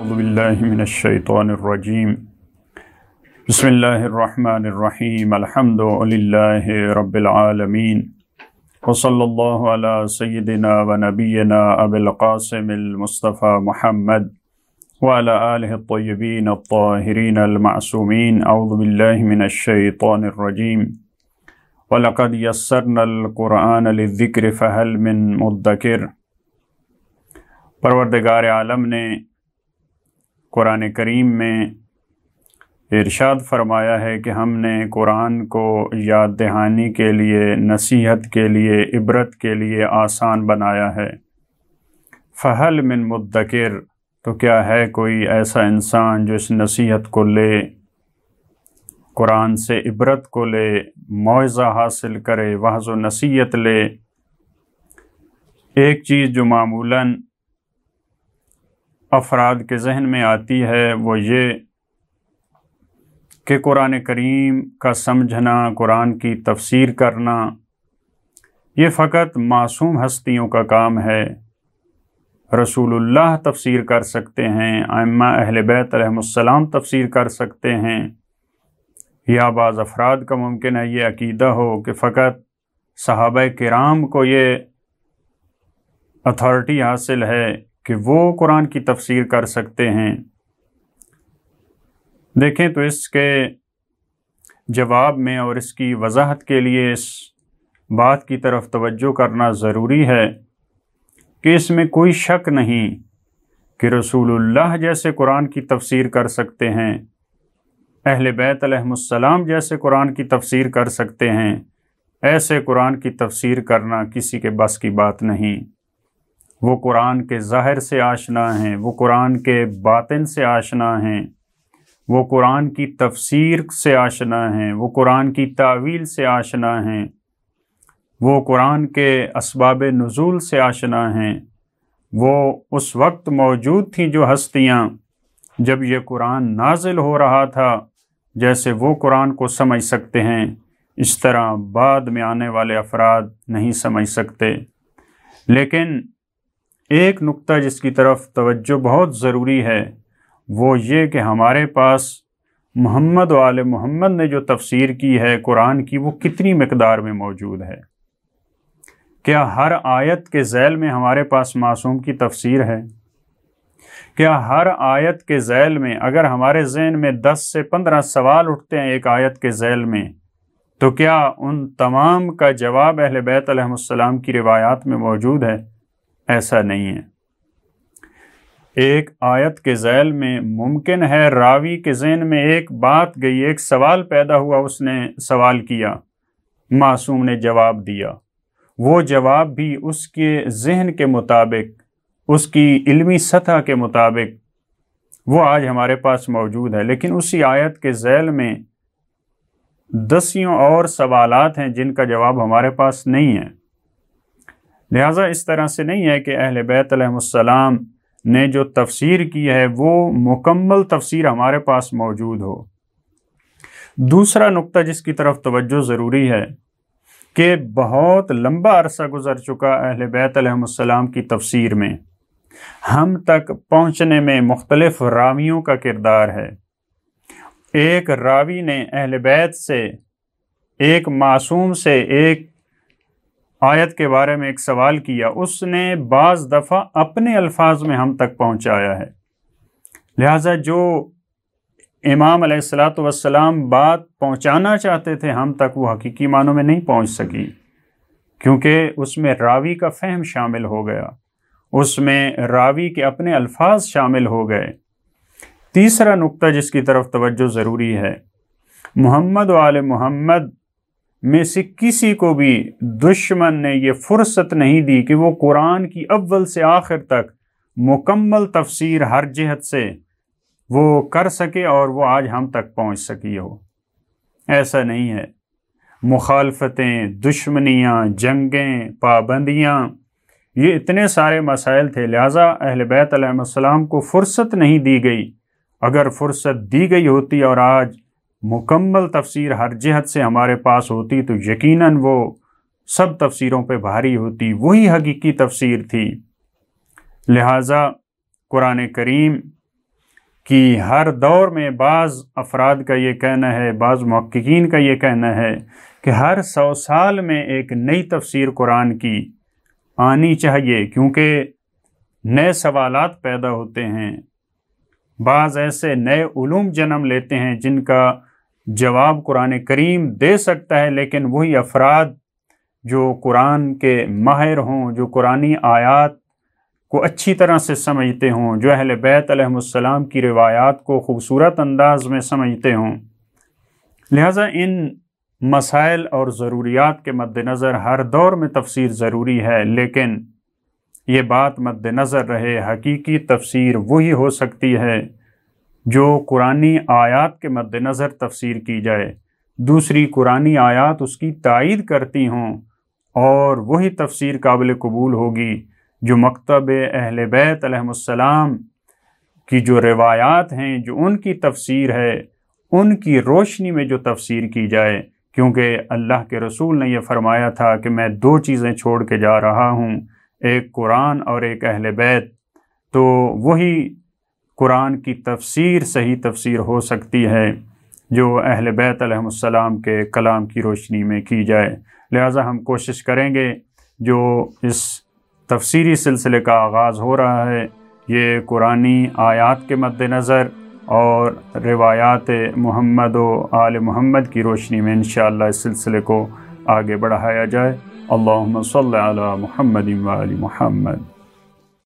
اعوذ باللہ من الشیطان الرجیم بسم اللہ الرحمن الرحیم الحمد للہ رب العالمین وصلی اللہ علی سیدنا و نبینا ابی القاسم المصطفى محمد وعلى آلہ الطیبین الطاہرین المعصومین اعوذ باللہ من الشیطان الرجیم وَلَقَدْ يَسَّرْنَا الْقُرْآنَ لِلذِّكْرِ فَهَلْ مِن مُدَّكِرٍ۔ پروردگار عالم نے قرآن کریم میں ارشاد فرمایا ہے کہ ہم نے قرآن کو یاد دہانی کے لیے، نصیحت کے لیے، عبرت کے لیے آسان بنایا ہے۔ فَهَلْ مِن مُدَّكِرٍ، تو کیا ہے کوئی ایسا انسان جو اس نصیحت کو لے، قرآن سے عبرت کو لے، موعظہ حاصل کرے، وعظ و نصیحت لے۔ ایک چیز جو معمولاً افراد کے ذہن میں آتی ہے وہ یہ کہ قرآن کریم کا سمجھنا، قرآن کی تفسیر کرنا یہ فقط معصوم ہستیوں کا کام ہے۔ رسول اللہ تفسیر کر سکتے ہیں، ائمہ اہل بیت علیہم السلام تفسیر کر سکتے ہیں، یا بعض افراد کا ممکن ہے یہ عقیدہ ہو کہ فقط صحابہ کرام کو یہ اتھارٹی حاصل ہے کہ وہ قرآن کی تفسیر کر سکتے ہیں۔ دیکھیں تو اس کے جواب میں اور اس کی وضاحت کے لیے اس بات کی طرف توجہ کرنا ضروری ہے کہ اس میں کوئی شک نہیں کہ رسول اللہ جیسے قرآن کی تفسیر کر سکتے ہیں، اہل بیت علیہم السلام جیسے قرآن کی تفسیر کر سکتے ہیں، ایسے قرآن کی تفسیر کرنا کسی کے بس کی بات نہیں۔ وہ قرآن کے ظاہر سے آشنا ہیں، وہ قرآن کے باطن سے آشنا ہیں، وہ قرآن کی تفسیر سے آشنا ہیں، وہ قرآن کی تاویل سے آشنا ہیں، وہ قرآن کے اسباب نزول سے آشنا ہیں۔ وہ اس وقت موجود تھیں جو ہستیاں جب یہ قرآن نازل ہو رہا تھا، جیسے وہ قرآن کو سمجھ سکتے ہیں، اس طرح بعد میں آنے والے افراد نہیں سمجھ سکتے۔ لیکن ایک نقطہ جس کی طرف توجہ بہت ضروری ہے وہ یہ کہ ہمارے پاس محمد و آل محمد نے جو تفسیر کی ہے قرآن کی، وہ کتنی مقدار میں موجود ہے۔ کیا ہر آیت کے ذیل میں ہمارے پاس معصوم کی تفسیر ہے؟ کیا ہر آیت کے ذیل میں اگر ہمارے ذہن میں 10 سے 15 سوال اٹھتے ہیں ایک آیت کے ذیل میں، تو کیا ان تمام کا جواب اہل بیت علیہم السلام کی روایات میں موجود ہے؟ ایسا نہیں ہے۔ ایک آیت کے ذیل میں ممکن ہے راوی کے ذہن میں ایک بات گئی، ایک سوال پیدا ہوا، اس نے سوال کیا، معصوم نے جواب دیا، وہ جواب بھی اس کے ذہن کے مطابق، اس کی علمی سطح کے مطابق وہ آج ہمارے پاس موجود ہے، لیکن اسی آیت کے ذیل میں دسیوں اور سوالات ہیں جن کا جواب ہمارے پاس نہیں ہے۔ لہٰذا اس طرح سے نہیں ہے کہ اہل بیت علیہم السلام نے جو تفسیر کی ہے وہ مکمل تفسیر ہمارے پاس موجود ہو۔ دوسرا نقطہ جس کی طرف توجہ ضروری ہے کہ بہت لمبا عرصہ گزر چکا اہل بیت علیہم السلام کی تفسیر میں، ہم تک پہنچنے میں مختلف راویوں کا کردار ہے۔ ایک راوی نے اہل بیت سے، ایک معصوم سے ایک آیت کے بارے میں ایک سوال کیا، اس نے بعض دفعہ اپنے الفاظ میں ہم تک پہنچایا ہے۔ لہٰذا جو امام علیہ السلام بات پہنچانا چاہتے تھے ہم تک، وہ حقیقی معنوں میں نہیں پہنچ سکی، کیونکہ اس میں راوی کا فہم شامل ہو گیا، اس میں راوی کے اپنے الفاظ شامل ہو گئے۔ تیسرا نقطہ جس کی طرف توجہ ضروری ہے، محمد و آل محمد میں سے کسی کو بھی دشمن نے یہ فرصت نہیں دی کہ وہ قرآن کی اول سے آخر تک مکمل تفسیر ہر جہت سے وہ کر سکے اور وہ آج ہم تک پہنچ سکی ہو۔ ایسا نہیں ہے۔ مخالفتیں، دشمنیاں، جنگیں، پابندیاں، یہ اتنے سارے مسائل تھے، لہٰذا اہل بیت علیہ السلام کو فرصت نہیں دی گئی۔ اگر فرصت دی گئی ہوتی اور آج مکمل تفسیر ہر جہت سے ہمارے پاس ہوتی تو یقیناً وہ سب تفسیروں پہ بھاری ہوتی، وہی حقیقی تفسیر تھی۔ لہٰذا قرآن کریم کہ ہر دور میں بعض افراد کا یہ کہنا ہے، بعض محققین کا یہ کہنا ہے کہ ہر 100 سال میں ایک نئی تفسیر قرآن کی آنی چاہیے، کیونکہ نئے سوالات پیدا ہوتے ہیں، بعض ایسے نئے علوم جنم لیتے ہیں جن کا جواب قرآن کریم دے سکتا ہے، لیکن وہی افراد جو قرآن کے ماہر ہوں، جو قرآنی آیات کو اچھی طرح سے سمجھتے ہوں، جو اہل بیت علیہم السلام کی روایات کو خوبصورت انداز میں سمجھتے ہوں، لہٰذا ان مسائل اور ضروریات کے مد نظر ہر دور میں تفسیر ضروری ہے، لیکن یہ بات مد نظر رہے حقیقی تفسیر وہی ہو سکتی ہے جو قرآنی آیات کے مد نظر تفسیر کی جائے، دوسری قرآنی آیات اس کی تائید کرتی ہوں، اور وہی تفسیر قابل قبول ہوگی جو مکتب اہل بیت علیہم السلام کی جو روایات ہیں، جو ان کی تفسیر ہے، ان کی روشنی میں جو تفسیر کی جائے، کیونکہ اللہ کے رسول نے یہ فرمایا تھا کہ میں 2 چیزیں چھوڑ کے جا رہا ہوں، ایک قرآن اور ایک اہل بیت، تو وہی قرآن کی تفسیر صحیح تفسیر ہو سکتی ہے جو اہل بیت علیہم السلام کے کلام کی روشنی میں کی جائے۔ لہٰذا ہم کوشش کریں گے جو اس تفسیری سلسلے کا آغاز ہو رہا ہے، یہ قرآنی آیات کے مد نظر اور روایات محمد و آل محمد کی روشنی میں انشاءاللہ اس سلسلے کو آگے بڑھایا جائے۔ اللہم صلی علی محمد و آل محمد۔